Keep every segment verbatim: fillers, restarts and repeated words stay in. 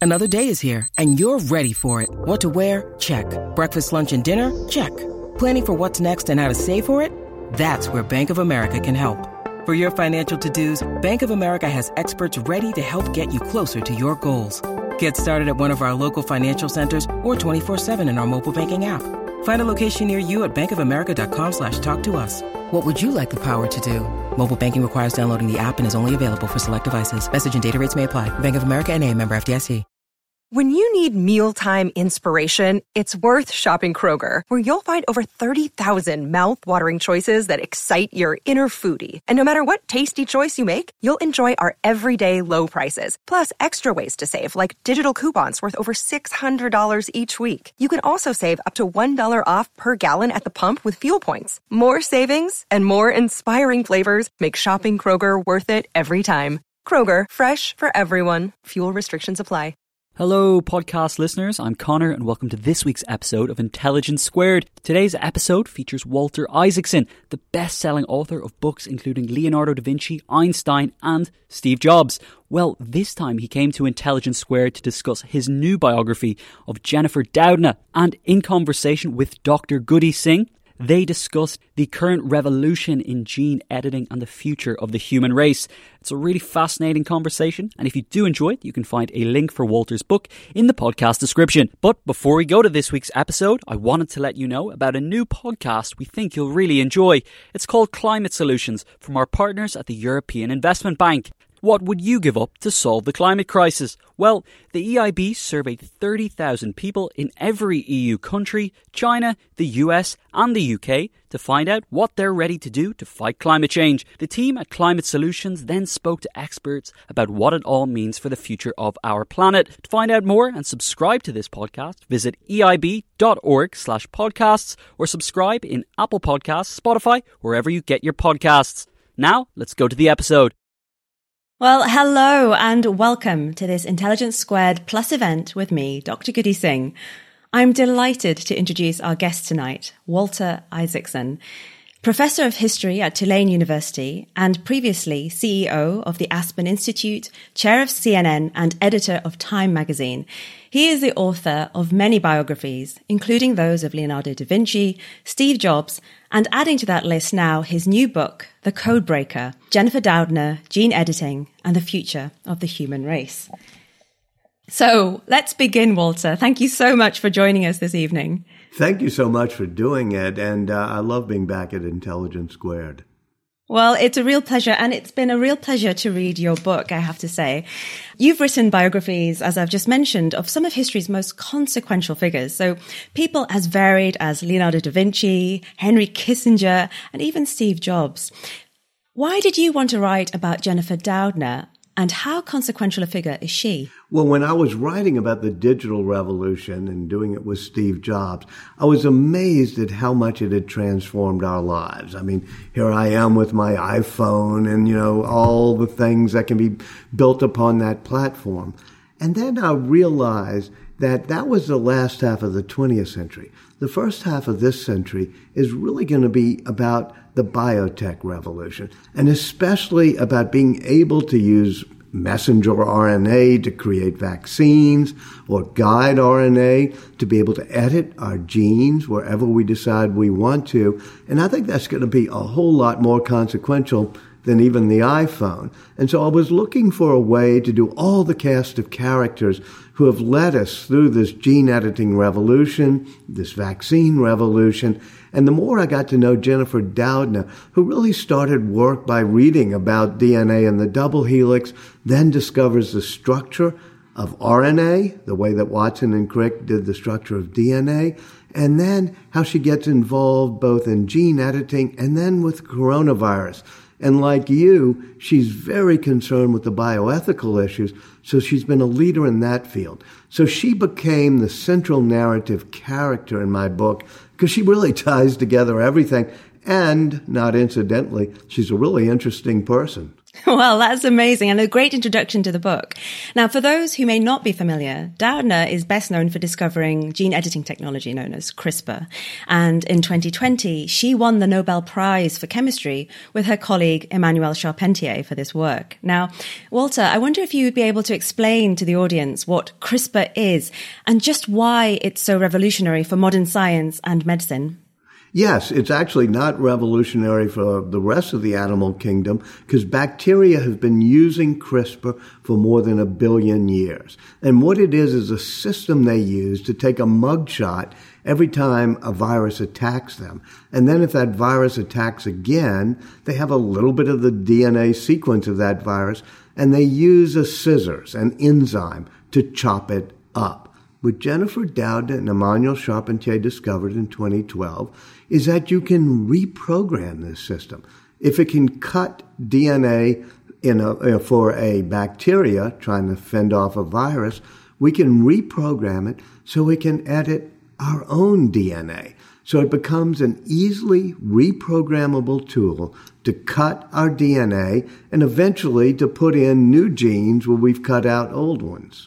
Another day is here, and you're ready for it. What to wear? Check. Breakfast, lunch, and dinner? Check. Planning for what's next and how to save for it? That's where Bank of America can help. For your financial to-dos, Bank of America has experts ready to help get you closer to your goals. Get started at one of our local financial centers or twenty-four seven in our mobile banking app. Find a location near you at bankofamerica.com slash talk to us. What would you like the power to do? Mobile banking requires downloading the app and is only available for select devices. Message and data rates may apply. Bank of America N A, member F D I C. When you need mealtime inspiration, it's worth shopping Kroger, where you'll find over thirty thousand mouth-watering choices that excite your inner foodie. And no matter what tasty choice you make, you'll enjoy our everyday low prices, plus extra ways to save, like digital coupons worth over six hundred dollars each week. You can also save up to one dollar off per gallon at the pump with fuel points. More savings and more inspiring flavors make shopping Kroger worth it every time. Kroger, fresh for everyone. Fuel restrictions apply. Hello, podcast listeners. I'm Connor, and welcome to this week's episode of Intelligence Squared. Today's episode features Walter Isaacson, the best-selling author of books including Leonardo da Vinci, Einstein, and Steve Jobs. Well, this time he came to Intelligence Squared to discuss his new biography of Jennifer Doudna, and in conversation with Doctor Goody Singh, they discussed the current revolution in gene editing and the future of the human race. It's a really fascinating conversation, and if you do enjoy it, you can find a link for Walter's book in the podcast description. But before we go to this week's episode, I wanted to let you know about a new podcast we think you'll really enjoy. It's called Climate Solutions, from our partners at the European Investment Bank. What would you give up to solve the climate crisis? Well, the E I B surveyed thirty thousand people in every E U country, China, the U S and the U K to find out what they're ready to do to fight climate change. The team at Climate Solutions then spoke to experts about what it all means for the future of our planet. To find out more and subscribe to this podcast, visit eib.org slash podcasts or subscribe in Apple Podcasts, Spotify, wherever you get your podcasts. Now, let's go to the episode. Well, hello and welcome to this Intelligence Squared Plus event with me, Doctor Goody Singh. I'm delighted to introduce our guest tonight, Walter Isaacson, Professor of History at Tulane University and previously C E O of the Aspen Institute, Chair of C N N and Editor of Time magazine. He is the author of many biographies, including those of Leonardo da Vinci, Steve Jobs, and adding to that list now his new book, The Codebreaker, Jennifer Doudna, Gene Editing and the Future of the Human Race. So let's begin, Walter. Thank you so much for joining us this evening. Thank you so much for doing it, and uh, I love being back at Intelligence Squared. Well, it's a real pleasure, and it's been a real pleasure to read your book, I have to say. You've written biographies, as I've just mentioned, of some of history's most consequential figures. So people as varied as Leonardo da Vinci, Henry Kissinger, and even Steve Jobs. Why did you want to write about Jennifer Doudna, and how consequential a figure is she? Well, when I was writing about the digital revolution and doing it with Steve Jobs, I was amazed at how much it had transformed our lives. I mean, here I am with my iPhone and, you know, all the things that can be built upon that platform. And then I realized that that was the last half of the twentieth century. The first half of this century is really going to be about the biotech revolution, and especially about being able to use messenger R N A to create vaccines or guide R N A to be able to edit our genes wherever we decide we want to. And I think that's going to be a whole lot more consequential than even the iPhone. And so I was looking for a way to do all the cast of characters who have led us through this gene editing revolution, this vaccine revolution. And the more I got to know Jennifer Doudna, who really started work by reading about D N A and the double helix, then discovers the structure of R N A, the way that Watson and Crick did the structure of D N A, and then how she gets involved both in gene editing and then with coronavirus. And like you, she's very concerned with the bioethical issues, so she's been a leader in that field. So she became the central narrative character in my book because she really ties together everything. And, not incidentally, she's a really interesting person. Well, that's amazing and a great introduction to the book. Now, for those who may not be familiar, Doudna is best known for discovering gene editing technology known as CRISPR. And in twenty twenty, she won the Nobel Prize for Chemistry with her colleague Emmanuelle Charpentier for this work. Now, Walter, I wonder if you would be able to explain to the audience what CRISPR is and just why it's so revolutionary for modern science and medicine. Yes, it's actually not revolutionary for the rest of the animal kingdom because bacteria have been using CRISPR for more than a billion years. And what it is is a system they use to take a mugshot every time a virus attacks them. And then if that virus attacks again, they have a little bit of the D N A sequence of that virus, and they use a scissors, an enzyme, to chop it up. What Jennifer Doudna and Emmanuelle Charpentier discovered in twenty twelve is that you can reprogram this system. If it can cut D N A in a, for a bacteria trying to fend off a virus, we can reprogram it so we can edit our own D N A. So it becomes an easily reprogrammable tool to cut our D N A and eventually to put in new genes where we've cut out old ones.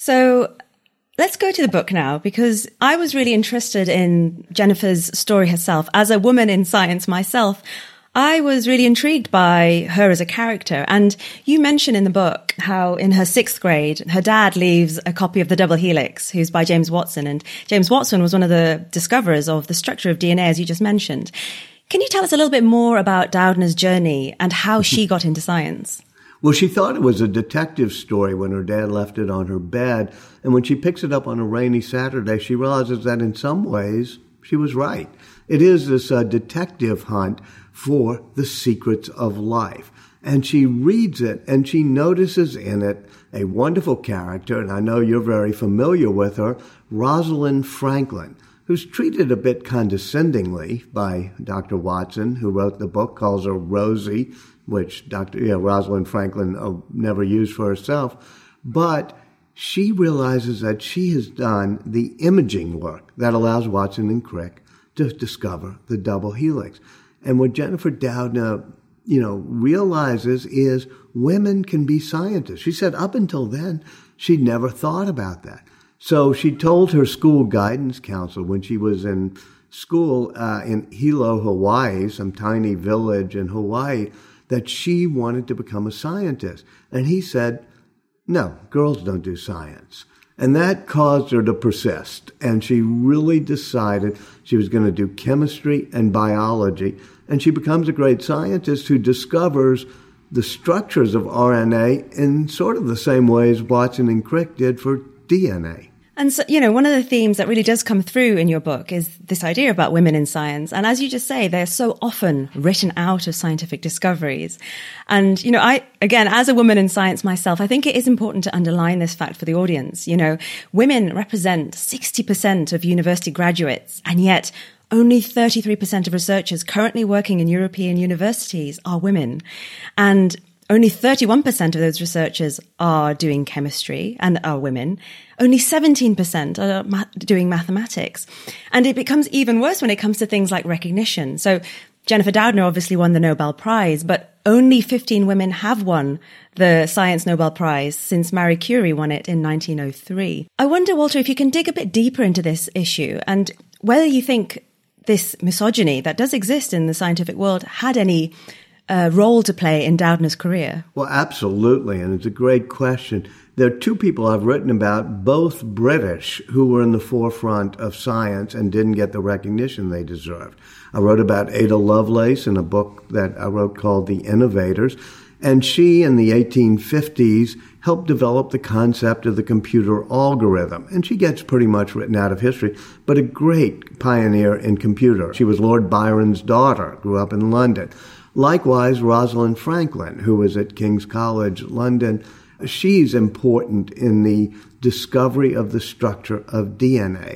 So let's go to the book now, because I was really interested in Jennifer's story herself. As a woman in science myself, I was really intrigued by her as a character. And you mention in the book how in her sixth grade, her dad leaves a copy of The Double Helix, who's by James Watson. And James Watson was one of the discoverers of the structure of D N A, as you just mentioned. Can you tell us a little bit more about Doudna's journey and how she got into science? Well, she thought it was a detective story when her dad left it on her bed. And when she picks it up on a rainy Saturday, she realizes that in some ways she was right. It is this uh, detective hunt for the secrets of life. And she reads it and she notices in it a wonderful character, and I know you're very familiar with her, Rosalind Franklin, who's treated a bit condescendingly by Doctor Watson, who wrote the book, calls her Rosie, which Doctor Yeah, Rosalind Franklin uh, never used for herself. But she realizes that she has done the imaging work that allows Watson and Crick to discover the double helix. And what Jennifer Doudna, you know, realizes is women can be scientists. She said up until then, she'd never thought about that. So she told her school guidance counselor when she was in school uh, in Hilo, Hawaii, some tiny village in Hawaii, that she wanted to become a scientist. And he said, no, girls don't do science. And that caused her to persist. And she really decided she was going to do chemistry and biology. And she becomes a great scientist who discovers the structures of R N A in sort of the same ways Watson and Crick did for D N A. And so, you know, one of the themes that really does come through in your book is this idea about women in science. And as you just say, they're so often written out of scientific discoveries. And, you know, I, again, as a woman in science myself, I think it is important to underline this fact for the audience. You know, women represent sixty percent of university graduates, and yet only thirty-three percent of researchers currently working in European universities are women. And only thirty-one percent of those researchers are doing chemistry and are women. Only seventeen percent are ma- doing mathematics. And it becomes even worse when it comes to things like recognition. So Jennifer Doudna obviously won the Nobel Prize, but only fifteen women have won the Science Nobel Prize since Marie Curie won it in nineteen oh three. I wonder, Walter, if you can dig a bit deeper into this issue and whether you think this misogyny that does exist in the scientific world had any Uh, role to play in Doudna's career? Well, absolutely, and it's a great question. There are two people I've written about, both British, who were in the forefront of science and didn't get the recognition they deserved. I wrote about Ada Lovelace in a book that I wrote called The Innovators, and she, in the eighteen fifties, helped develop the concept of the computer algorithm. And she gets pretty much written out of history, but a great pioneer in computer. She was Lord Byron's daughter, grew up in London. Likewise, Rosalind Franklin, who was at King's College, London, she's important in the discovery of the structure of D N A.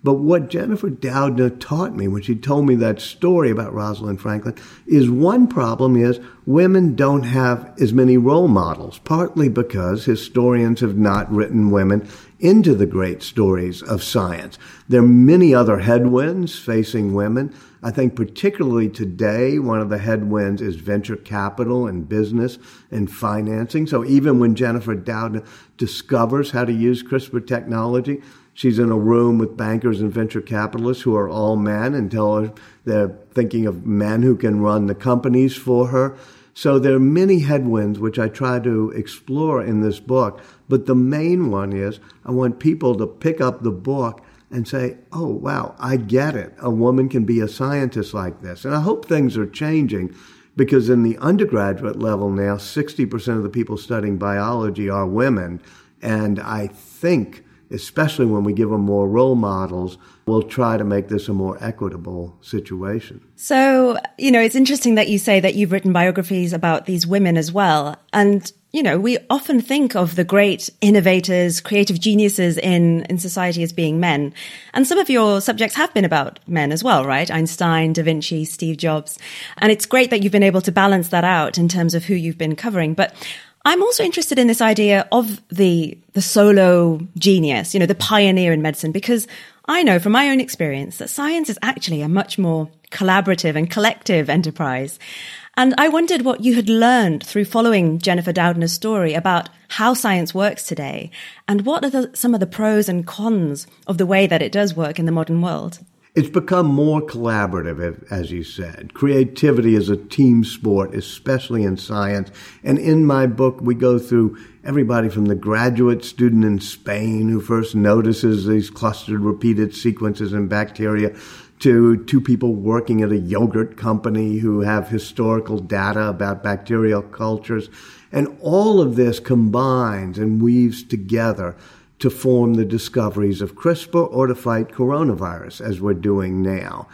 But what Jennifer Doudna taught me when she told me that story about Rosalind Franklin is one problem is women don't have as many role models, partly because historians have not written women into the great stories of science. There are many other headwinds facing women. I think particularly today, one of the headwinds is venture capital and business and financing. So even when Jennifer Doudna discovers how to use CRISPR technology, she's in a room with bankers and venture capitalists who are all men and tell her they're thinking of men who can run the companies for her. So there are many headwinds which I try to explore in this book. But the main one is I want people to pick up the book and say, oh, wow, I get it. A woman can be a scientist like this. And I hope things are changing because in the undergraduate level now, sixty percent of the people studying biology are women. And I think, especially when we give them more role models, we'll try to make this a more equitable situation. So, you know, it's interesting that you say that you've written biographies about these women as well. And, you know, we often think of the great innovators, creative geniuses in, in society as being men. And some of your subjects have been about men as well, right? Einstein, Da Vinci, Steve Jobs. And it's great that you've been able to balance that out in terms of who you've been covering. But I'm also interested in this idea of the the solo genius, you know, the pioneer in medicine, because I know from my own experience that science is actually a much more collaborative and collective enterprise. And I wondered what you had learned through following Jennifer Doudna's story about how science works today, and what are the, some of the pros and cons of the way that it does work in the modern world. It's become more collaborative, as you said. Creativity is a team sport, especially in science. And in my book, we go through everybody from the graduate student in Spain who first notices these clustered repeated sequences in bacteria to two people working at a yogurt company who have historical data about bacterial cultures. And all of this combines and weaves together to form the discoveries of CRISPR or to fight coronavirus, as we're doing now.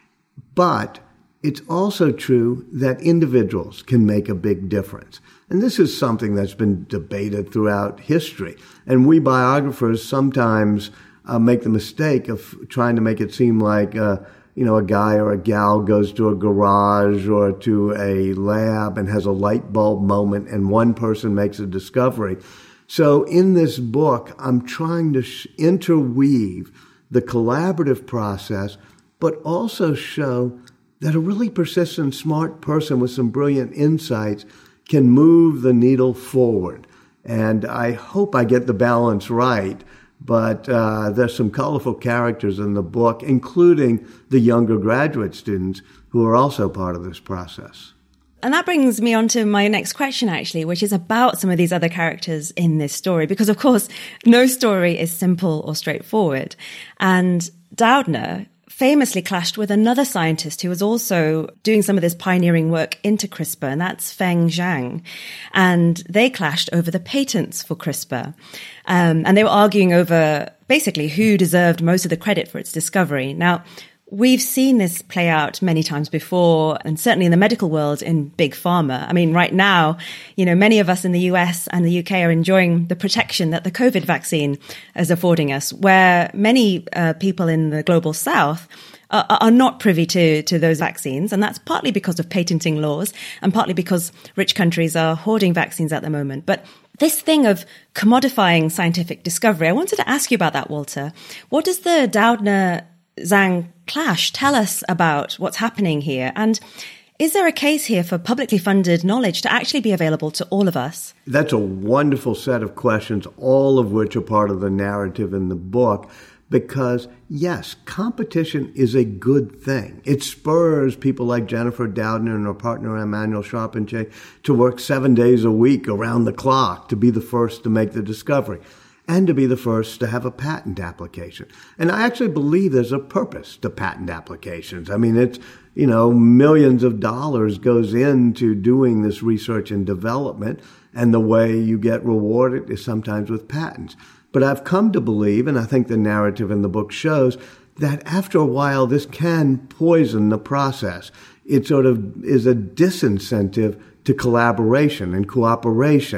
But it's also true that individuals can make a big difference. And this is something that's been debated throughout history. And we biographers sometimes uh, make the mistake of trying to make it seem like, uh, you know, a guy or a gal goes to a garage or to a lab and has a light bulb moment and one person makes a discovery. So in this book, I'm trying to sh- interweave the collaborative process, but also show that a really persistent, smart person with some brilliant insights can move the needle forward. And I hope I get the balance right, but uh, there's some colorful characters in the book, including the younger graduate students who are also part of this process. And that brings me on to my next question, actually, which is about some of these other characters in this story. Because, of course, no story is simple or straightforward. And Doudna famously clashed with another scientist who was also doing some of this pioneering work into CRISPR, and that's Feng Zhang. And they clashed over the patents for CRISPR. Um, and they were arguing over basically who deserved most of the credit for its discovery. Now, we've seen this play out many times before, and certainly in the medical world in big pharma. I mean, right now, you know, many of us in the U S and the U K are enjoying the protection that the COVID vaccine is affording us, where many uh, people in the global south are, are not privy to, to those vaccines. And that's partly because of patenting laws and partly because rich countries are hoarding vaccines at the moment. But this thing of commodifying scientific discovery, I wanted to ask you about that, Walter. What does the Doudna Zhang clash tell us about what's happening here? And is there a case here for publicly funded knowledge to actually be available to all of us? That's a wonderful set of questions, all of which are part of the narrative in the book. Because, yes, competition is a good thing. It spurs people like Jennifer Doudna and her partner Emmanuel Charpentier to work seven days a week around the clock to be the first to make the discovery, and to be the first to have a patent application. And I actually believe there's a purpose to patent applications. I mean, it's, you know, millions of dollars goes into doing this research and development, and the way you get rewarded is sometimes with patents. But I've come to believe, and I think the narrative in the book shows, that after a while this can poison the process. It sort of is a disincentive to collaboration and cooperation.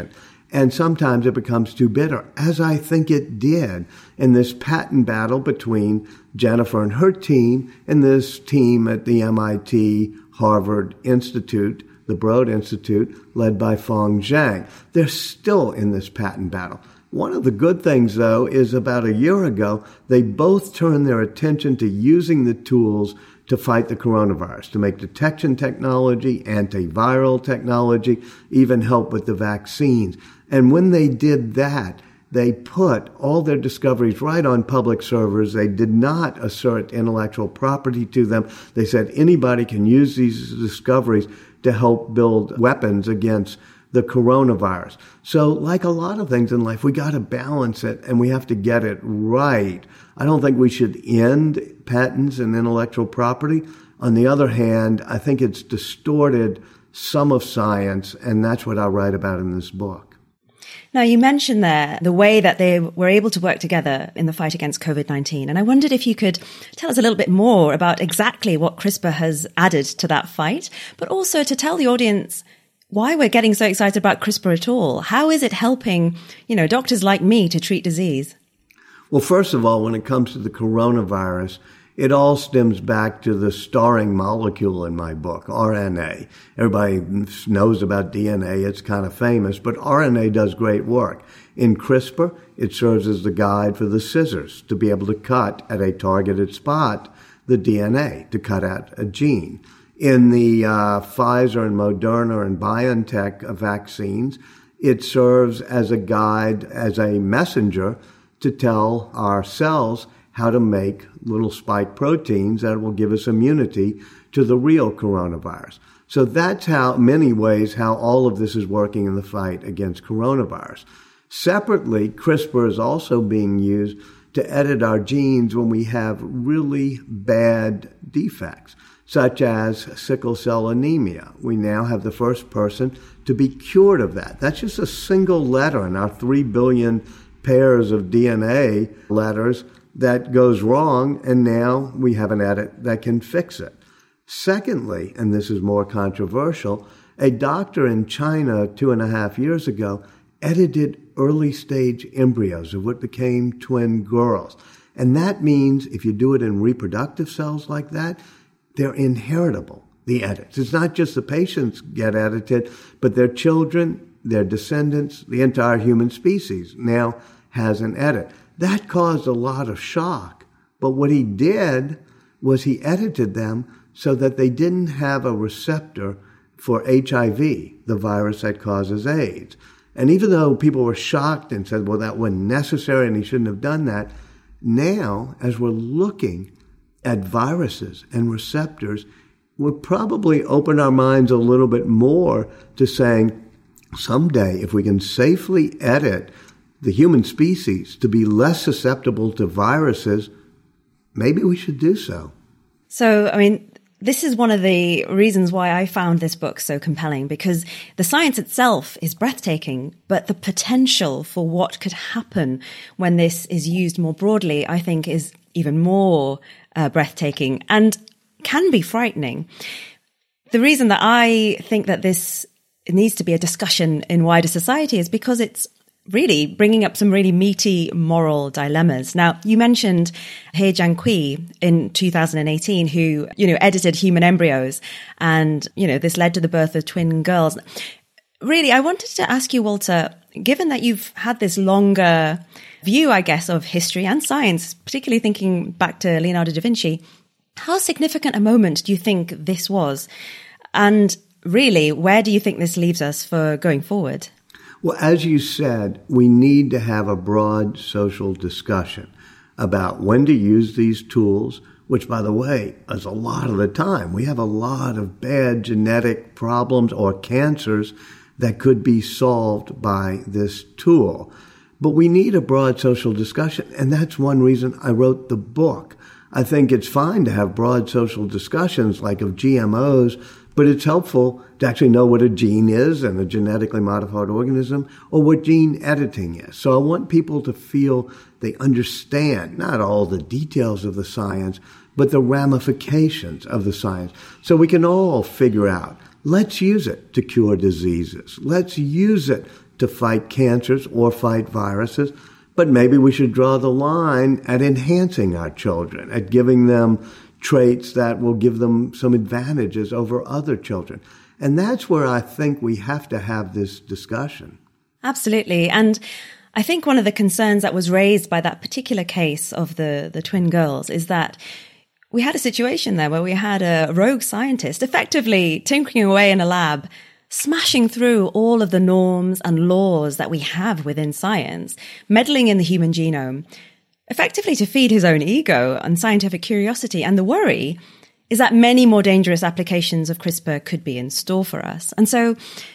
And sometimes it becomes too bitter, as I think it did in this patent battle between Jennifer and her team and this team at the M I T Harvard Institute, the Broad Institute, led by Feng Zhang. They're still in this patent battle. One of the good things, though, is about a year ago, they both turned their attention to using the tools to fight the coronavirus, to make detection technology, antiviral technology, even help with the vaccines. And when they did that, they put all their discoveries right on public servers. They did not assert intellectual property to them. They said anybody can use these discoveries to help build weapons against the coronavirus. So like a lot of things in life, we got to balance it and we have to get it right. I don't think we should end patents and intellectual property. On the other hand, I think it's distorted some of science, and that's what I write about in this book. Now, you mentioned there the way that they were able to work together in the fight against COVID nineteen. And I wondered if you could tell us a little bit more about exactly what CRISPR has added to that fight, but also to tell the audience why we're getting so excited about CRISPR at all. How is it helping, you know, doctors like me to treat disease? Well, first of all, when it comes to the coronavirus, it all stems back to the starring molecule in my book, R N A. Everybody knows about D N A. It's kind of famous, but R N A does great work. In CRISPR, it serves as the guide for the scissors to be able to cut at a targeted spot the D N A, to cut out a gene. In the uh, Pfizer and Moderna and BioNTech vaccines, it serves as a guide, as a messenger to tell our cells how to make little spike proteins that will give us immunity to the real coronavirus. So that's how, many ways, how all of this is working in the fight against coronavirus. Separately, CRISPR is also being used to edit our genes when we have really bad defects, such as sickle cell anemia. We now have the first person to be cured of that. That's just a single letter in our three billion pairs of D N A letters that goes wrong, and now we have an edit that can fix it. Secondly, and this is more controversial, a doctor in China two and a half years ago edited early-stage embryos of what became twin girls. And that means if you do it in reproductive cells like that, they're inheritable, the edits. It's not just the patients get edited, but their children, their descendants, the entire human species now has an edit. That caused a lot of shock. But what he did was he edited them so that they didn't have a receptor for H I V, the virus that causes AIDS. And even though people were shocked and said, well, that wasn't necessary and he shouldn't have done that, now, as we're looking at viruses and receptors, we'll probably open our minds a little bit more to saying, someday, if we can safely edit the human species to be less susceptible to viruses, maybe we should do so. So, I mean, this is one of the reasons why I found this book so compelling, because the science itself is breathtaking, but the potential for what could happen when this is used more broadly, I think, is even more uh, breathtaking and can be frightening. The reason that I think that this needs to be a discussion in wider society is because it's really bringing up some really meaty moral dilemmas. Now, you mentioned He Jiankui in two thousand eighteen, who, you know, edited human embryos, and, you know, this led to the birth of twin girls. Really, I wanted to ask you, Walter, given that you've had this longer view, I guess, of history and science, particularly thinking back to Leonardo da Vinci, how significant a moment do you think this was? And really, where do you think this leaves us for going forward? Well, as you said, we need to have a broad social discussion about when to use these tools, which, by the way, is a lot of the time. We have a lot of bad genetic problems or cancers that could be solved by this tool. But we need a broad social discussion, and that's one reason I wrote the book. I think it's fine to have broad social discussions like of G M Os, but it's helpful to actually know what a gene is and a genetically modified organism, or what gene editing is. So I want people to feel they understand not all the details of the science, but the ramifications of the science. So we can all figure out, let's use it to cure diseases. Let's use it to fight cancers or fight viruses, but maybe we should draw the line at enhancing our children, at giving them traits that will give them some advantages over other children. And that's where I think we have to have this discussion. Absolutely. And I think one of the concerns that was raised by that particular case of the, the twin girls is that we had a situation there where we had a rogue scientist effectively tinkering away in a lab, smashing through all of the norms and laws that we have within science, meddling in the human genome, effectively to feed his own ego and scientific curiosity. And the worry is that many more dangerous applications of CRISPR could be in store for us. And so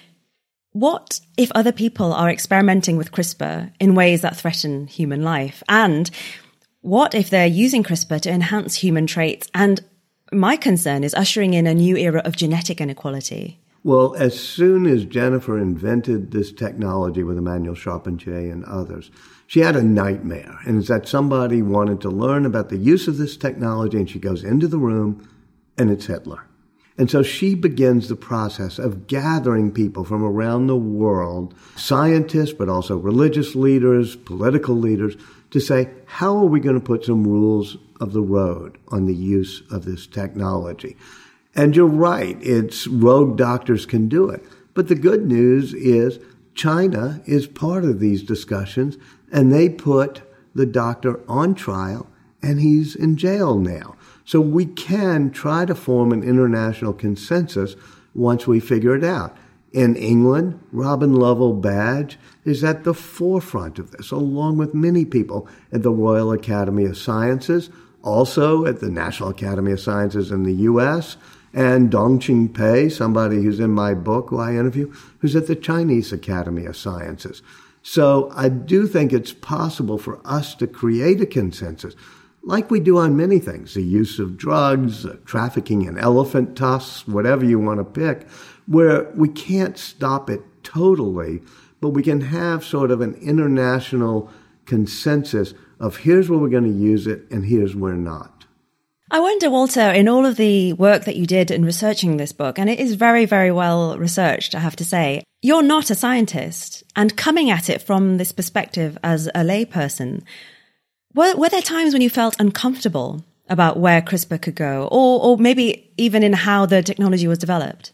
what if other people are experimenting with CRISPR in ways that threaten human life? And what if they're using CRISPR to enhance human traits? And my concern is ushering in a new era of genetic inequality. Well, as soon as Jennifer invented this technology with Emmanuel Charpentier and others, she had a nightmare. And it's that somebody wanted to learn about the use of this technology, and she goes into the room, and it's Hitler. And so she begins the process of gathering people from around the world, scientists, but also religious leaders, political leaders, to say, how are we going to put some rules of the road on the use of this technology? And you're right, it's rogue doctors can do it. But the good news is China is part of these discussions, and they put the doctor on trial, and he's in jail now. So we can try to form an international consensus once we figure it out. In England, Robin Lovell Badge is at the forefront of this, along with many people at the Royal Academy of Sciences, also at the National Academy of Sciences in the U S, and Dong Qingpei, somebody who's in my book who I interview, who's at the Chinese Academy of Sciences. So I do think it's possible for us to create a consensus, like we do on many things, the use of drugs, uh, trafficking in elephant tusks, whatever you want to pick, where we can't stop it totally, but we can have sort of an international consensus of here's where we're going to use it and here's where not. I wonder, Walter, in all of the work that you did in researching this book, and it is very, very well researched, I have to say, you're not a scientist, and coming at it from this perspective as a layperson, were, were there times when you felt uncomfortable about where CRISPR could go, or, or maybe even in how the technology was developed?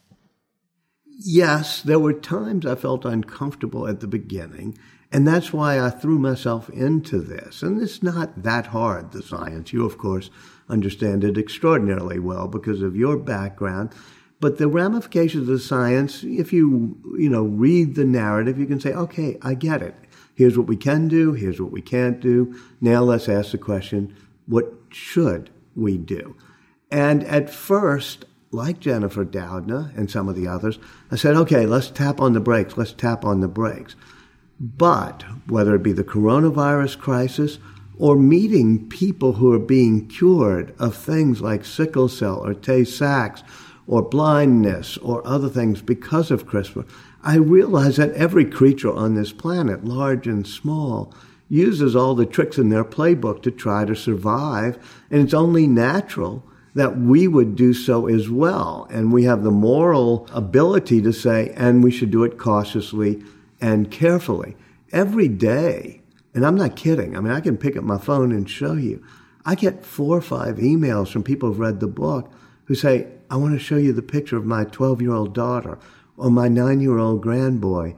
Yes, there were times I felt uncomfortable at the beginning, and that's why I threw myself into this. And it's not that hard, the science. You, of course, understand it extraordinarily well because of your background. But the ramifications of the science, if you, you know, read the narrative, you can say, okay, I get it. Here's what we can do. Here's what we can't do. Now let's ask the question, what should we do? And at first, like Jennifer Doudna and some of the others, I said, okay, let's tap on the brakes. Let's tap on the brakes. But whether it be the coronavirus crisis or meeting people who are being cured of things like sickle cell or Tay-Sachs or blindness or other things because of CRISPR, I realize that every creature on this planet, large and small, uses all the tricks in their playbook to try to survive, and it's only natural that we would do so as well. And we have the moral ability to say, and we should do it cautiously and carefully. Every day, and I'm not kidding, I mean, I can pick up my phone and show you, I get four or five emails from people who've read the book who say, I want to show you the picture of my twelve-year-old daughter or my nine-year-old grandboy.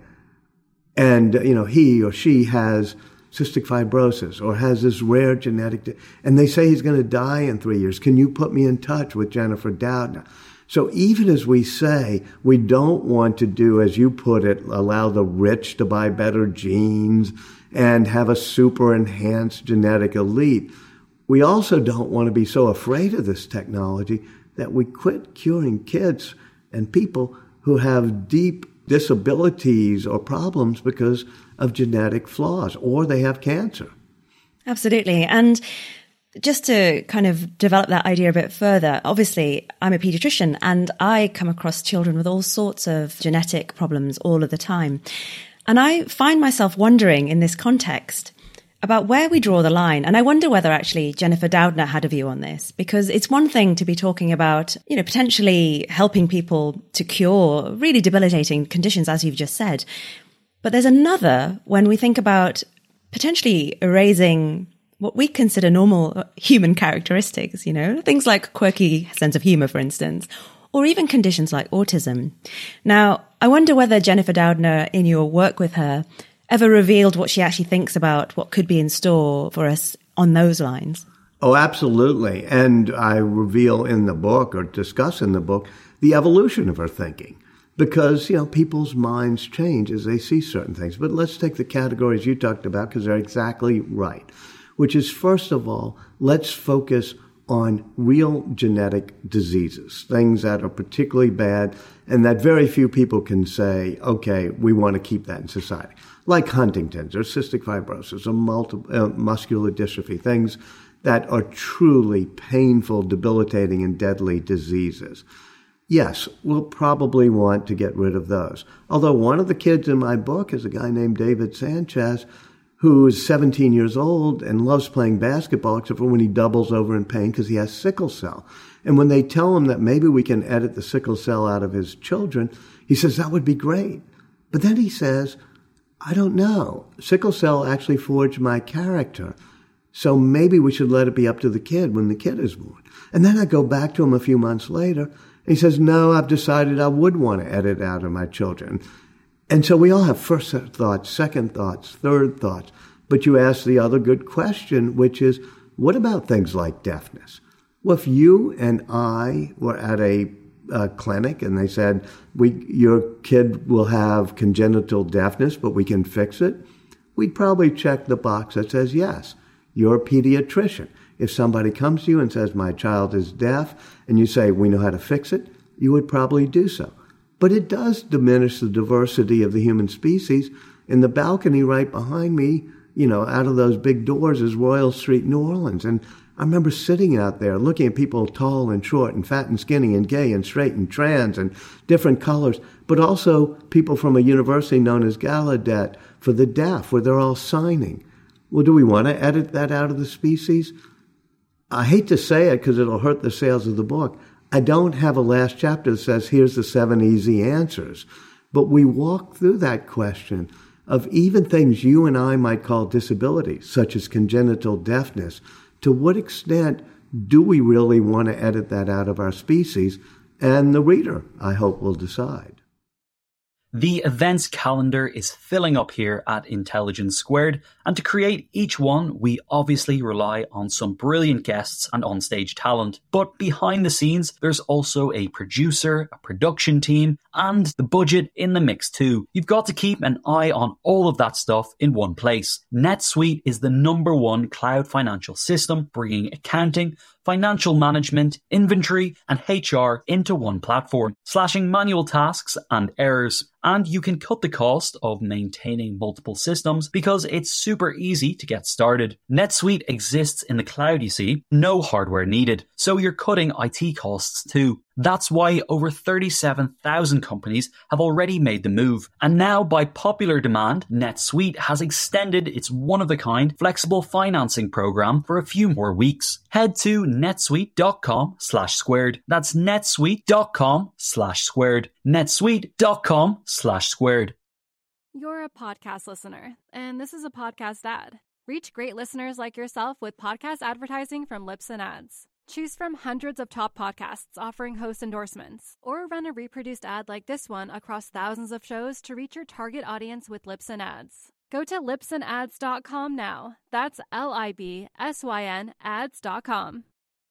And, you know, he or she has cystic fibrosis or has this rare genetic, di- and they say he's going to die in three years. Can you put me in touch with Jennifer Doudna? So even as we say we don't want to do, as you put it, allow the rich to buy better genes and have a super enhanced genetic elite, we also don't want to be so afraid of this technology that we quit curing kids and people who have deep disabilities or problems because of genetic flaws, or they have cancer. Absolutely. And just to kind of develop that idea a bit further, obviously, I'm a pediatrician and I come across children with all sorts of genetic problems all of the time. And I find myself wondering in this context about where we draw the line. And I wonder whether actually Jennifer Doudna had a view on this, because it's one thing to be talking about, you know, potentially helping people to cure really debilitating conditions, as you've just said. But there's another when we think about potentially erasing what we consider normal human characteristics, you know, things like quirky sense of humor, for instance, or even conditions like autism. Now, I wonder whether Jennifer Doudna, in your work with her, ever revealed what she actually thinks about what could be in store for us on those lines. Oh, absolutely. And I reveal in the book, or discuss in the book, the evolution of her thinking. Because, you know, people's minds change as they see certain things. But let's take the categories you talked about, because they're exactly right. Which is, first of all, let's focus on real genetic diseases, things that are particularly bad and that very few people can say, okay, we want to keep that in society. Like Huntington's or cystic fibrosis or multi- uh, muscular dystrophy, things that are truly painful, debilitating, and deadly diseases. Yes, we'll probably want to get rid of those. Although one of the kids in my book is a guy named David Sanchez, who is seventeen years old and loves playing basketball, except for when he doubles over in pain because he has sickle cell. And when they tell him that maybe we can edit the sickle cell out of his children, he says, that would be great. But then he says, I don't know. Sickle cell actually forged my character. So maybe we should let it be up to the kid when the kid is born. And then I go back to him a few months later, and he says, no, I've decided I would want to edit out of my children. And so we all have first thoughts, second thoughts, third thoughts. But you ask the other good question, which is, what about things like deafness? Well, if you and I were at a uh, clinic and they said, "We, your kid will have congenital deafness, but we can fix it," we'd probably check the box that says, yes, you're a pediatrician. If somebody comes to you and says, my child is deaf, and you say, we know how to fix it, you would probably do so. But it does diminish the diversity of the human species. In the balcony right behind me, you know, out of those big doors is Royal Street, New Orleans. And I remember sitting out there looking at people tall and short and fat and skinny and gay and straight and trans and different colors, but also people from a university known as Gallaudet for the deaf, where they're all signing. Well, do we want to edit that out of the species? I hate to say it because it'll hurt the sales of the book. I don't have a last chapter that says, here's the seven easy answers. But we walk through that question of even things you and I might call disabilities, such as congenital deafness. To what extent do we really want to edit that out of our species? And the reader, I hope, will decide. The events calendar is filling up here at Intelligence Squared, and to create each one, we obviously rely on some brilliant guests and onstage talent. But behind the scenes, there's also a producer, a production team, and the budget in the mix too. You've got to keep an eye on all of that stuff in one place. NetSuite is the number one cloud financial system, bringing accounting, financial management, inventory, and H R into one platform, slashing manual tasks and errors. And you can cut the cost of maintaining multiple systems because it's super easy to get started. NetSuite exists in the cloud, you see, no hardware needed, so you're cutting I T costs too. That's why over thirty-seven thousand companies have already made the move. And now, by popular demand, NetSuite has extended its one-of-a-kind flexible financing program for a few more weeks. Head to netsuite.com slash squared. That's netsuite.com slash squared. netsuite.com slash squared. You're a podcast listener, and this is a podcast ad. Reach great listeners like yourself with podcast advertising from Libsyn Ads. Choose from hundreds of top podcasts offering host endorsements, or run a reproduced ad like this one across thousands of shows to reach your target audience with Libsyn Ads. Go to libsyn ads dot com now. That's L I B S Y N ads dot com.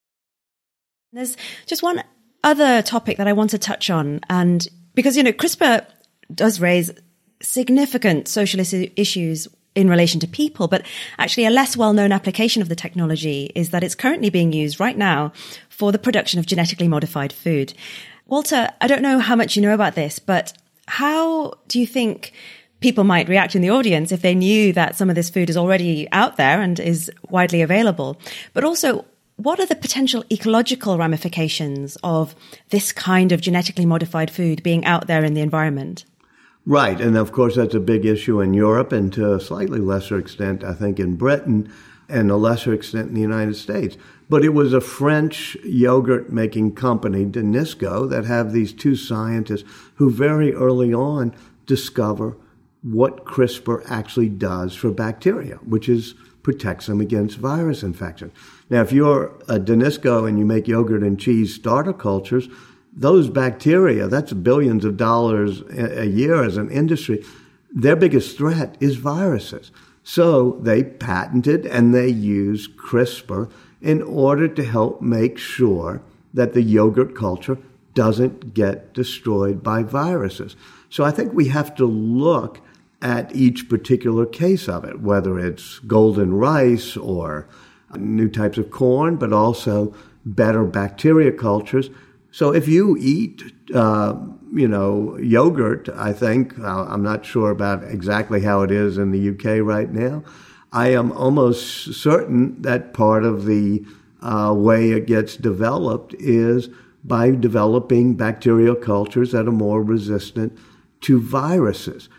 There's just one other topic that I want to touch on, and because, you know, CRISPR does raise significant social issues in relation to people, but actually a less well-known application of the technology is that it's currently being used right now for the production of genetically modified food. Walter, I don't know how much you know about this, but how do you think people might react in the audience if they knew that some of this food is already out there and is widely available? But also, what are the potential ecological ramifications of this kind of genetically modified food being out there in the environment? Right. And of course, that's a big issue in Europe and to a slightly lesser extent, I think, in Britain and a lesser extent in the United States. But it was a French yogurt making company, Danisco, that have these two scientists who very early on discover what CRISPR actually does for bacteria, which is protects them against virus infection. Now, if you're a Danisco and you make yogurt and cheese starter cultures, those bacteria, that's billions of dollars a year as an industry, their biggest threat is viruses. So they patented and they use CRISPR in order to help make sure that the yogurt culture doesn't get destroyed by viruses. So I think we have to look at each particular case of it, whether it's golden rice or new types of corn, but also better bacteria cultures. So if you eat, uh, you know, yogurt, I think, uh, I'm not sure about exactly how it is in the U K right now. I am almost certain that part of the uh, way it gets developed is by developing bacterial cultures that are more resistant to viruses.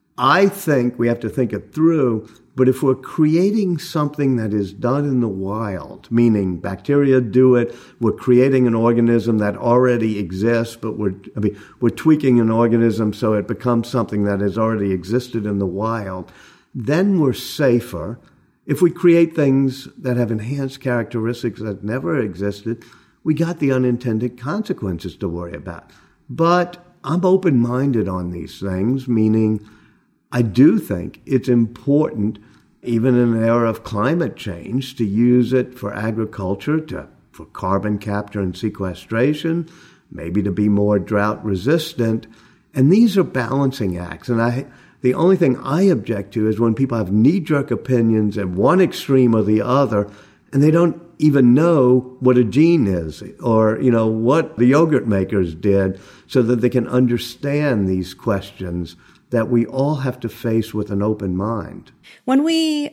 I think we have to think it through, but if we're creating something that is done in the wild, meaning bacteria do it, we're creating an organism that already exists, but we're, I mean, we're tweaking an organism so it becomes something that has already existed in the wild, then we're safer. If we create things that have enhanced characteristics that never existed, we got the unintended consequences to worry about. But I'm open-minded on these things, meaning I do think it's important, even in an era of climate change, to use it for agriculture, to, for carbon capture and sequestration, maybe to be more drought resistant. And these are balancing acts. And I, the only thing I object to is when people have knee-jerk opinions at one extreme or the other, and they don't even know what a gene is or, you know, what the yogurt makers did so that they can understand these questions that we all have to face with an open mind. When we,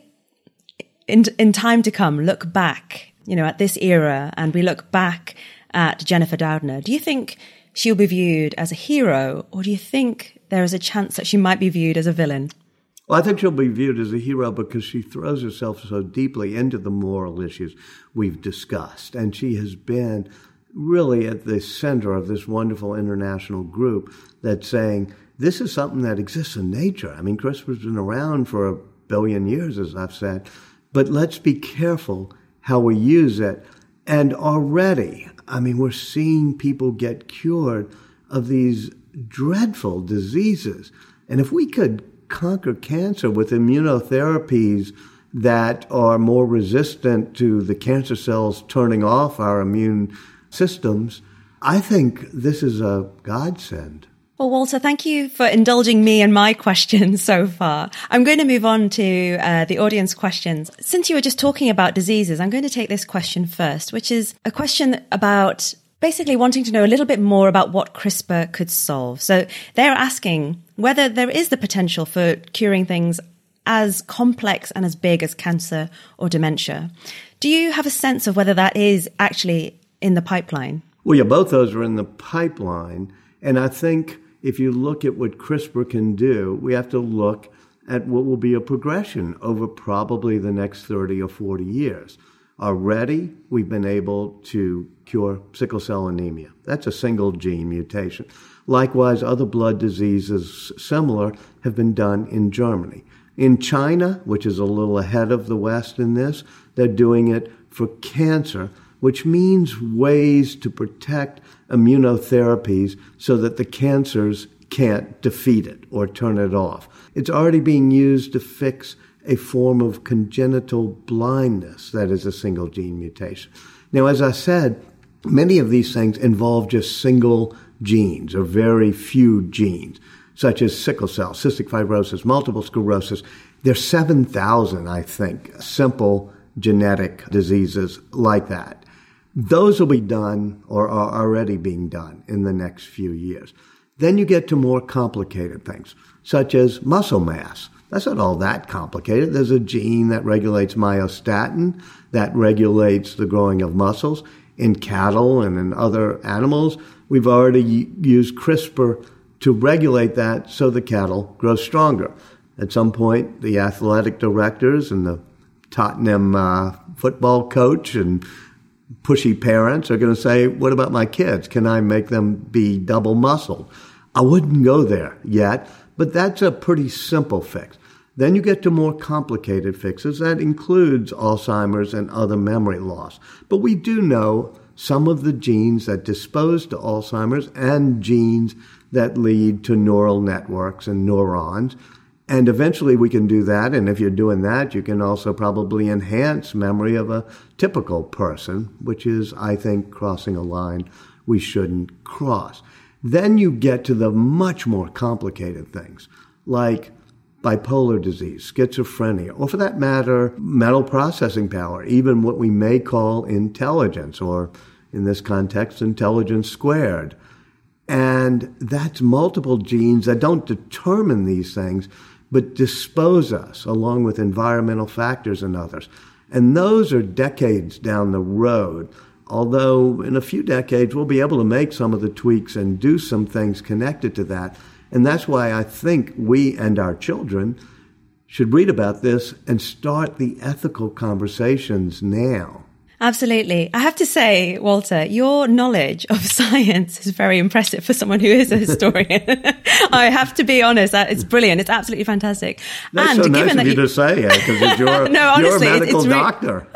in, in time to come, look back, you know, at this era and we look back at Jennifer Doudna, do you think she'll be viewed as a hero or do you think there is a chance that she might be viewed as a villain? Well, I think she'll be viewed as a hero because she throws herself so deeply into the moral issues we've discussed. And she has been really at the center of this wonderful international group that's saying, this is something that exists in nature. I mean, CRISPR's been around for a billion years, as I've said, but let's be careful how we use it. And already, I mean, we're seeing people get cured of these dreadful diseases. And if we could conquer cancer with immunotherapies that are more resistant to the cancer cells turning off our immune systems, I think this is a godsend. Well, Walter, thank you for indulging me and my questions so far. I'm going to move on to uh, the audience questions. Since you were just talking about diseases, I'm going to take this question first, which is a question about basically wanting to know a little bit more about what CRISPR could solve. So they're asking whether there is the potential for curing things as complex and as big as cancer or dementia. Do you have a sense of whether that is actually in the pipeline? Well, yeah, both those are in the pipeline. And I think if you look at what CRISPR can do, we have to look at what will be a progression over probably the next thirty or forty years. Already, we've been able to cure sickle cell anemia. That's a single gene mutation. Likewise, other blood diseases similar have been done in Germany. In China, which is a little ahead of the West in this, they're doing it for cancer, which means ways to protect immunotherapies so that the cancers can't defeat it or turn it off. It's already being used to fix a form of congenital blindness that is a single gene mutation. Now, as I said, many of these things involve just single genes or very few genes, such as sickle cell, cystic fibrosis, multiple sclerosis. There's seven thousand, I think, simple genetic diseases like that. Those will be done or are already being done in the next few years. Then you get to more complicated things, such as muscle mass. That's not all that complicated. There's a gene that regulates myostatin, that regulates the growing of muscles. In cattle and in other animals, we've already used CRISPR to regulate that so the cattle grow stronger. At some point, the athletic directors and the Tottenham uh, football coach and pushy parents are going to say, what about my kids? Can I make them be double muscled? I wouldn't go there yet, But that's a pretty simple fix. Then you get to more complicated fixes. That includes Alzheimer's and other memory loss. But we do know some of the genes that dispose to Alzheimer's and genes that lead to neural networks and neurons. And eventually we can do that. And if you're doing that, you can also probably enhance memory of a typical person, which is, I think, crossing a line we shouldn't cross. Then you get to the much more complicated things, like bipolar disease, schizophrenia, or for that matter, mental processing power, even what we may call intelligence, or in this context, intelligence squared. And that's multiple genes that don't determine these things, but dispose us along with environmental factors and others. And those are decades down the road, although in a few decades we'll be able to make some of the tweaks and do some things connected to that. And that's why I think we and our children should read about this and start the ethical conversations now. Absolutely. I have to say, Walter, your knowledge of science is very impressive for someone who is a historian. I have to be honest. It's brilliant. It's absolutely fantastic. That's and so nice given of that you to say it, because you're, no, honestly, you're a medical it's, it's re- doctor.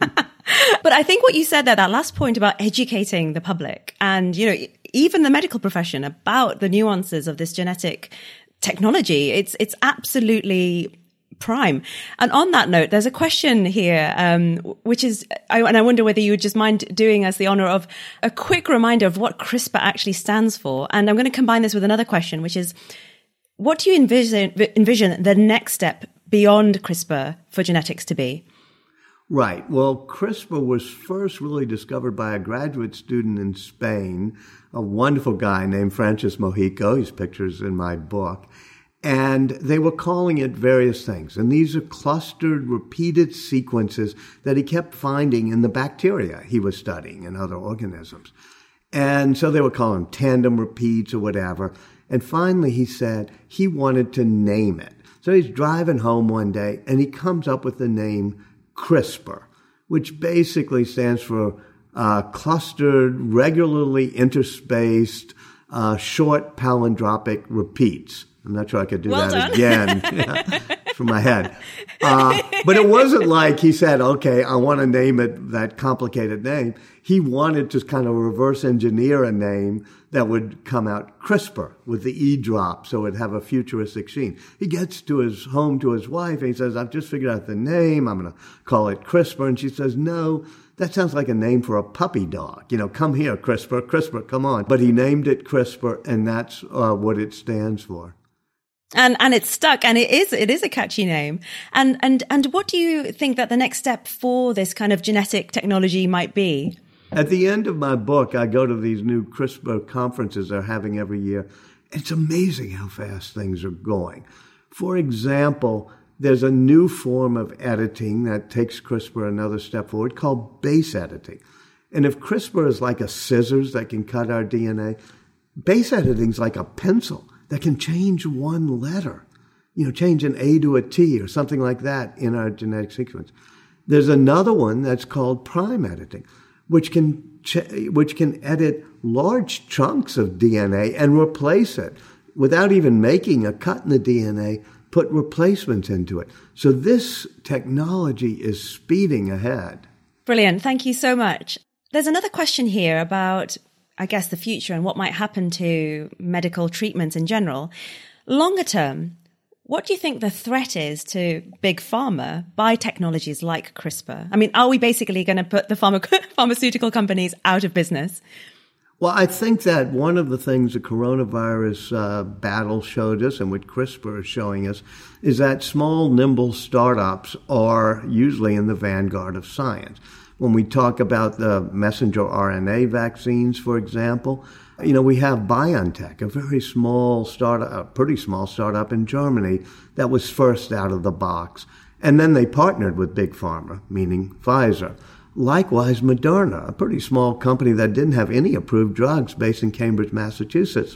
But I think what you said there, that last point about educating the public and, you know, even the medical profession about the nuances of this genetic technology, it's it's absolutely prime. And on that note, there's a question here, um, which is, I, and I wonder whether you would just mind doing us the honor of a quick reminder of what CRISPR actually stands for. And I'm going to combine this with another question, which is, what do you envision, envision the next step beyond CRISPR for genetics to be? Right. Well, CRISPR was first really discovered by a graduate student in Spain, a wonderful guy named Francis Mojico. His picture's in my book. And they were calling it various things. And these are clustered, repeated sequences that he kept finding in the bacteria he was studying and other organisms. And so they were calling them tandem repeats or whatever. And finally he said he wanted to name it. So he's driving home one day and he comes up with the name CRISPR, which basically stands for uh, clustered, regularly interspaced, uh, short palindromic repeats. I'm not sure I could do well that done. again from my head. Uh, but it wasn't like he said, okay, I want to name it that complicated name. He wanted to kind of reverse engineer a name that would come out CRISPR with the E drop, so it'd have a futuristic sheen. He gets to his home to his wife and he says, I've just figured out the name. I'm going to call it CRISPR. And she says, no, that sounds like a name for a puppy dog. You know, come here, CRISPR, CRISPR, come on. But he named it CRISPR, and that's uh, what it stands for. And, and it's stuck, and it is, it is a catchy name. And, and, and what do you think that the next step for this kind of genetic technology might be? At the end of my book, I go to these new CRISPR conferences they're having every year. It's amazing how fast things are going. For example, there's a new form of editing that takes CRISPR another step forward called base editing. And if CRISPR is like a scissors that can cut our D N A, base editing is like a pencil that can change one letter, you know, change an A to a T or something like that in our genetic sequence. There's another one that's called prime editing, which can ch- which can edit large chunks of D N A and replace it without even making a cut in the D N A, put replacements into it. So this technology is speeding ahead. Brilliant. Thank you so much. There's another question here about, I guess, the future and what might happen to medical treatments in general. Longer term, what do you think the threat is to big pharma by technologies like CRISPR? I mean, are we basically going to put the pharma- pharmaceutical companies out of business? Well, I think that one of the things the coronavirus uh, battle showed us, and what CRISPR is showing us, is that small, nimble startups are usually in the vanguard of science. When we talk about the messenger R N A vaccines, for example, you know, we have BioNTech, a very small startup, a pretty small startup in Germany that was first out of the box. And then they partnered with Big Pharma, meaning Pfizer. Likewise, Moderna, a pretty small company that didn't have any approved drugs based in Cambridge, Massachusetts.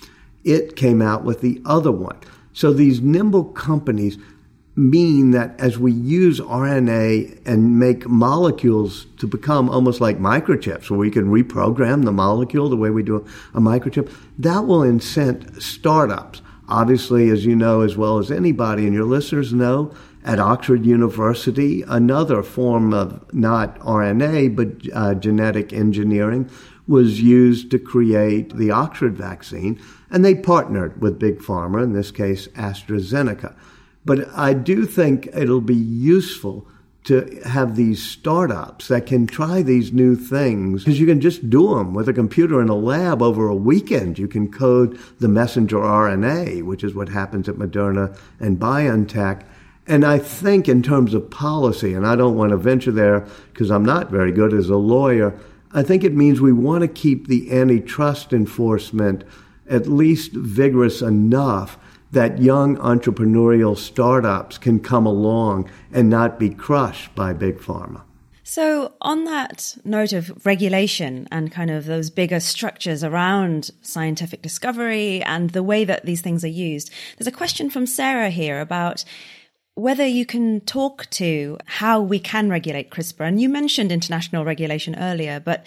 It came out with the other one. So these nimble companies mean that as we use R N A and make molecules to become almost like microchips, where we can reprogram the molecule the way we do a microchip, that will incent startups, Obviously, as you know as well as anybody, and your listeners know, at Oxford University, another form of not R N A, but uh, genetic engineering was used to create the Oxford vaccine, and they partnered with Big Pharma, in this case AstraZeneca. But I do think it'll be useful to have these startups that can try these new things, because you can just do them with a computer in a lab over a weekend. You can code the messenger R N A, which is what happens at Moderna and BioNTech. And I think in terms of policy, and I don't want to venture there because I'm not very good as a lawyer, I think it means we want to keep the antitrust enforcement at least vigorous enough that young entrepreneurial startups can come along and not be crushed by Big Pharma. So on that note of regulation and kind of those bigger structures around scientific discovery and the way that these things are used, there's a question from Sarah here about whether you can talk to how we can regulate CRISPR. And you mentioned international regulation earlier, but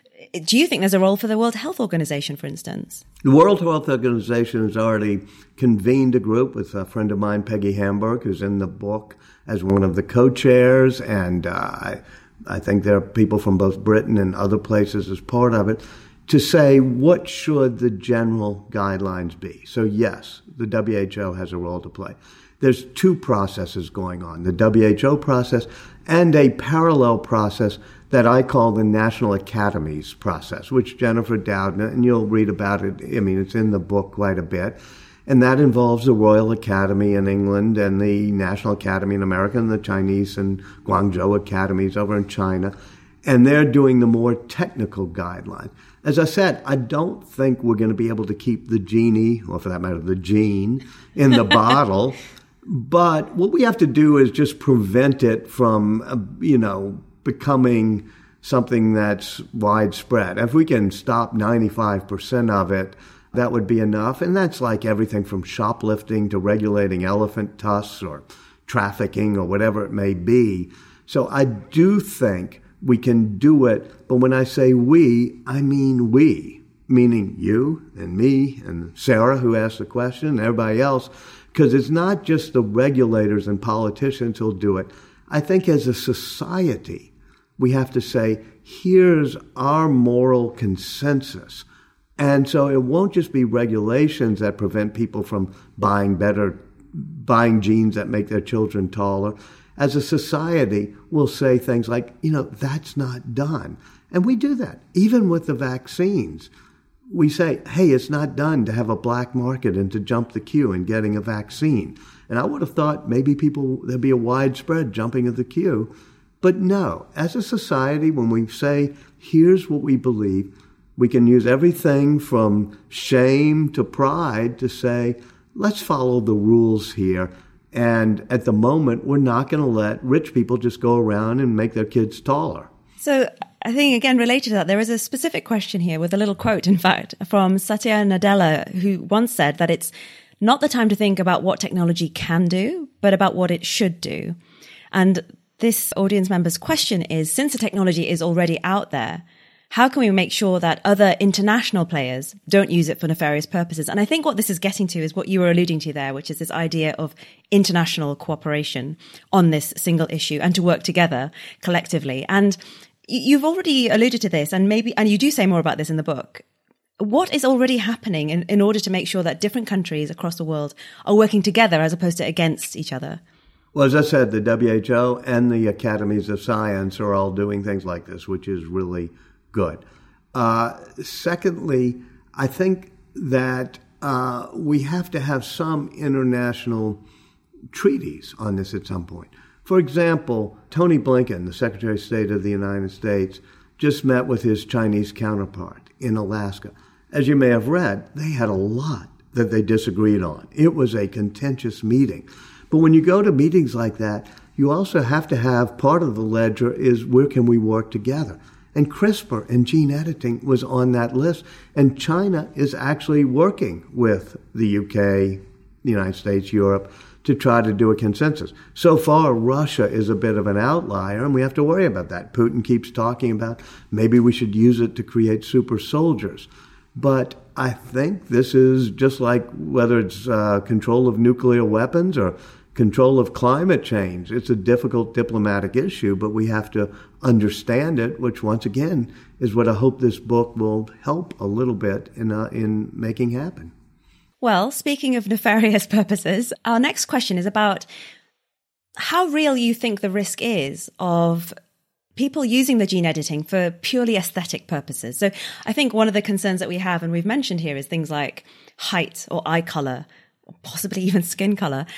do you think there's a role for the World Health Organization, for instance? The World Health Organization has already convened a group with a friend of mine, Peggy Hamburg, who's in the book as one of the co-chairs. And uh, I, I think there are people from both Britain and other places as part of it, to say what should the general guidelines be. So yes, the W H O has a role to play. There's two processes going on, the W H O process and a parallel process that I call the National Academies process, which Jennifer Doudna, and you'll read about it, I mean, it's in the book quite a bit, and that involves the Royal Academy in England and the National Academy in America and the Chinese and Guangzhou Academies over in China, and they're doing the more technical guidelines. As I said, I don't think we're going to be able to keep the genie, or for that matter, the gene, in the bottle. But what we have to do is just prevent it from, uh, you know, becoming something that's widespread. If we can stop ninety-five percent of it, that would be enough. And that's like everything from shoplifting to regulating elephant tusks or trafficking or whatever it may be. So I do think we can do it. But when I say we, I mean we, meaning you and me and Sarah, who asked the question, and everybody else. Because it's not just the regulators and politicians who'll do it. I think as a society, we have to say, here's our moral consensus. And so it won't just be regulations that prevent people from buying better, buying genes that make their children taller. As a society, we'll say things like, you know, that's not done. And we do that, even with the vaccines. We say, hey, it's not done to have a black market and to jump the queue in getting a vaccine. And I would have thought maybe people, there'd be a widespread jumping of the queue. But no, as a society, when we say, here's what we believe, we can use everything from shame to pride to say, let's follow the rules here. And at the moment, we're not going to let rich people just go around and make their kids taller. So I think, again, related to that, there is a specific question here with a little quote, in fact, from Satya Nadella, who once said that it's not the time to think about what technology can do, but about what it should do. And this audience member's question is, since the technology is already out there, how can we make sure that other international players don't use it for nefarious purposes? And I think what this is getting to is what you were alluding to there, which is this idea of international cooperation on this single issue and to work together collectively. And you've already alluded to this, and maybe, and you do say more about this in the book. What is already happening in, in order to make sure that different countries across the world are working together as opposed to against each other? Well, as I said, the W H O and the Academies of Science are all doing things like this, which is really good. Uh, secondly, I think that uh, we have to have some international treaties on this at some point. For example, Tony Blinken, the Secretary of State of the United States, just met with his Chinese counterpart in Alaska. As you may have read, they had a lot that they disagreed on. It was a contentious meeting. But when you go to meetings like that, you also have to have part of the ledger is where can we work together? And CRISPR and gene editing was on that list. And China is actually working with the U K, the United States, Europe, to try to do a consensus. So far, Russia is a bit of an outlier, and we have to worry about that. Putin keeps talking about maybe we should use it to create super soldiers. But I think this is just like whether it's uh, control of nuclear weapons or control of climate change. It's a difficult diplomatic issue, but we have to understand it, which once again is what I hope this book will help a little bit in uh, in making happen. Well, speaking of nefarious purposes, our next question is about how real you think the risk is of people using the gene editing for purely aesthetic purposes. So I think one of the concerns that we have, and we've mentioned here, is things like height or eye color, or possibly even skin color.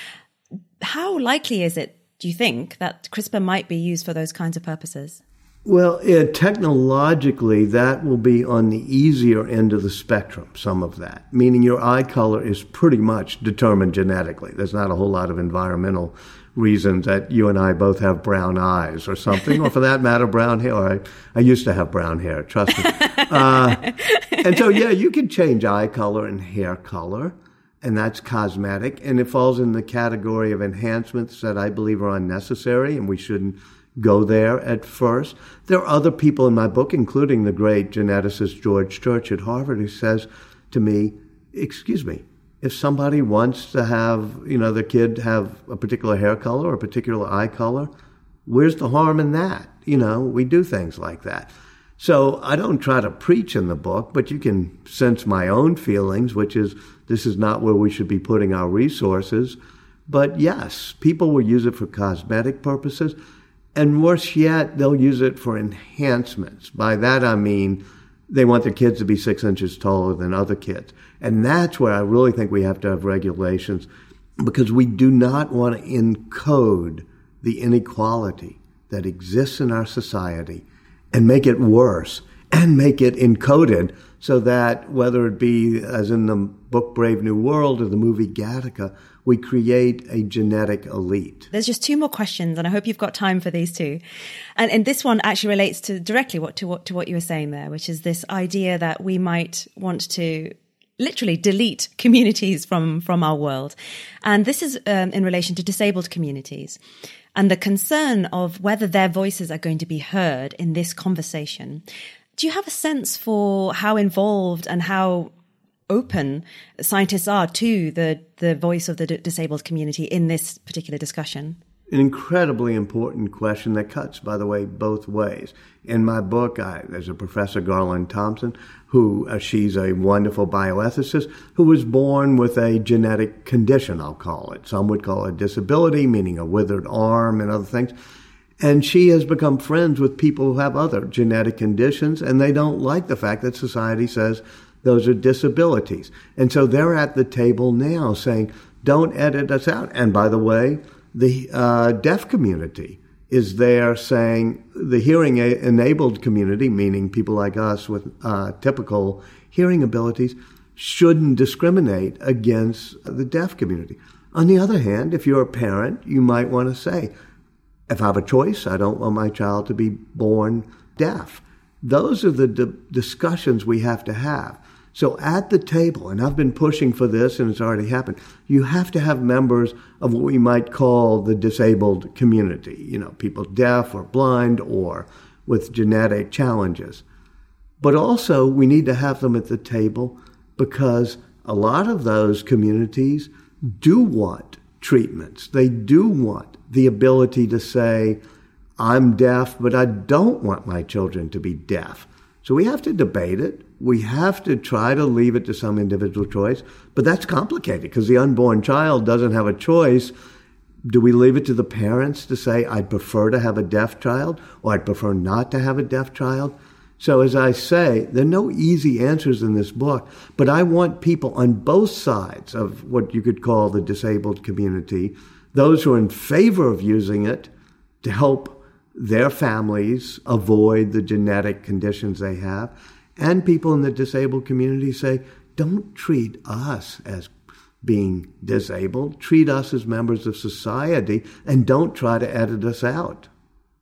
How likely is it, do you think, that CRISPR might be used for those kinds of purposes? Well, yeah, technologically, that will be on the easier end of the spectrum, some of that, meaning your eye color is pretty much determined genetically. There's not a whole lot of environmental reasons that you and I both have brown eyes or something, or for that matter, brown hair. I, I used to have brown hair, trust me. Uh, and so, yeah, you can change eye color and hair color, and that's cosmetic, and it falls in the category of enhancements that I believe are unnecessary, and we shouldn't go there at first. There are other people in my book, including the great geneticist George Church at Harvard, who says to me, excuse me, if somebody wants to have, you know, the kid have a particular hair color or a particular eye color, where's the harm in that? You know, we do things like that. So I don't try to preach in the book, but you can sense my own feelings, which is this is not where we should be putting our resources. But yes, people will use it for cosmetic purposes. And worse yet, they'll use it for enhancements. By that I mean they want their kids to be six inches taller than other kids. And that's where I really think we have to have regulations, because we do not want to encode the inequality that exists in our society and make it worse and make it encoded so that whether it be, as in the book Brave New World or the movie Gattaca, we create a genetic elite. There's just two more questions, and I hope you've got time for these two. And, and this one actually relates to directly what to what to what you were saying there, which is this idea that we might want to literally delete communities from from our world. And this is um, in relation to disabled communities and the concern of whether their voices are going to be heard in this conversation. Do you have a sense for how involved and how open scientists are to the, the voice of the d- disabled community in this particular discussion? An incredibly important question that cuts, by the way, both ways. In my book, I, there's a Professor Garland Thompson, who uh, she's a wonderful bioethicist, who was born with a genetic condition, I'll call it. Some would call it disability, meaning a withered arm and other things. And she has become friends with people who have other genetic conditions, and they don't like the fact that society says those are disabilities. And so they're at the table now saying, don't edit us out. And by the way, the uh, deaf community is there saying the hearing-enabled community, meaning people like us with uh, typical hearing abilities, shouldn't discriminate against the deaf community. On the other hand, if you're a parent, you might want to say, if I have a choice, I don't want my child to be born deaf. Those are the d- discussions we have to have. So at the table, and I've been pushing for this and it's already happened, you have to have members of what we might call the disabled community, you know, people deaf or blind or with genetic challenges. But also we need to have them at the table because a lot of those communities do want treatments. They do want the ability to say, I'm deaf, but I don't want my children to be deaf. So we have to debate it. We have to try to leave it to some individual choice. But that's complicated because the unborn child doesn't have a choice. Do we leave it to the parents to say, I'd prefer to have a deaf child or I'd prefer not to have a deaf child? So as I say, there are no easy answers in this book, but I want people on both sides of what you could call the disabled community, those who are in favor of using it to help their families avoid the genetic conditions they have, and people in the disabled community say, don't treat us as being disabled, treat us as members of society, and don't try to edit us out.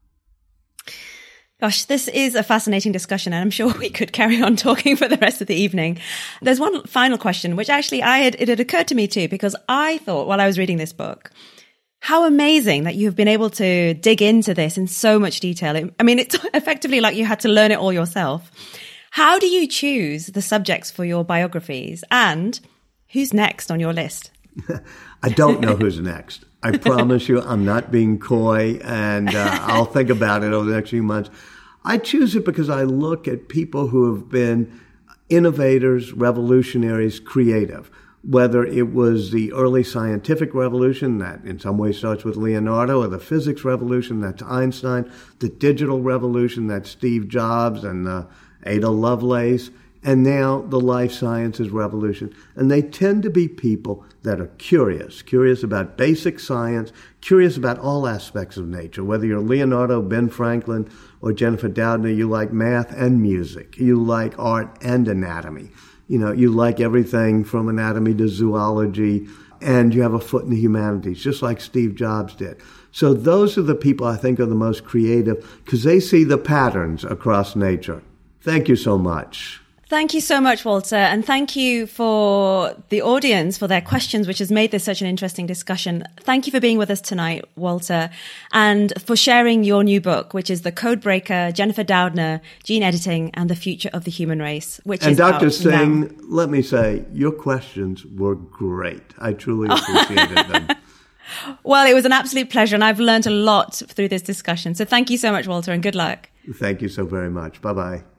Gosh, this is a fascinating discussion, and I'm sure we could carry on talking for the rest of the evening. There's one final question, which actually I had, it had occurred to me too, because I thought while I was reading this book, how amazing that you've been able to dig into this in so much detail. I mean, it's effectively like you had to learn it all yourself. How do you choose the subjects for your biographies, and who's next on your list? I don't know who's next. I promise you I'm not being coy, and uh, I'll think about it over the next few months. I choose it because I look at people who have been innovators, revolutionaries, creative. Whether it was the early scientific revolution that in some ways starts with Leonardo, or the physics revolution, that's Einstein, the digital revolution, that's Steve Jobs and uh, Ada Lovelace, and now the life sciences revolution. And they tend to be people that are curious, curious about basic science, curious about all aspects of nature. Whether you're Leonardo, Ben Franklin, or Jennifer Doudna, you like math and music. You like art and anatomy. You know, you like everything from anatomy to zoology, and you have a foot in the humanities, just like Steve Jobs did. So those are the people I think are the most creative because they see the patterns across nature. Thank you so much. Thank you so much, Walter. And thank you for the audience for their questions, which has made this such an interesting discussion. Thank you for being with us tonight, Walter, and for sharing your new book, which is The Codebreaker, Jennifer Doudna, Gene Editing and the Future of the Human Race, which and is Doctor out Singh, now. Let me say, your questions were great. I truly appreciated them. Well, it was an absolute pleasure, and I've learned a lot through this discussion. So thank you so much, Walter, and good luck. Thank you so very much. Bye-bye.